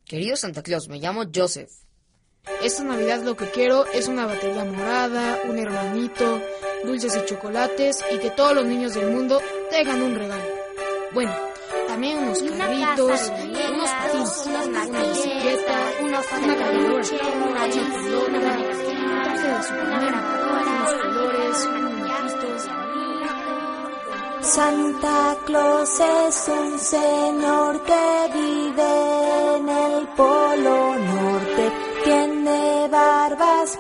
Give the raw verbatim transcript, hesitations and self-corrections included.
Querido Santa Claus, me llamo Joseph. Esta Navidad lo que quiero es una batería morada, un hermanito, dulces y chocolates y que todos los niños del mundo tengan un regalo. Bueno, también unos carritos, unos patines, una bicicleta, una cargadora, una pelota, un traje de Superman, unos colores, un muñequito. Santa Claus es un señor que vive en el Polo Norte. Tiene barbas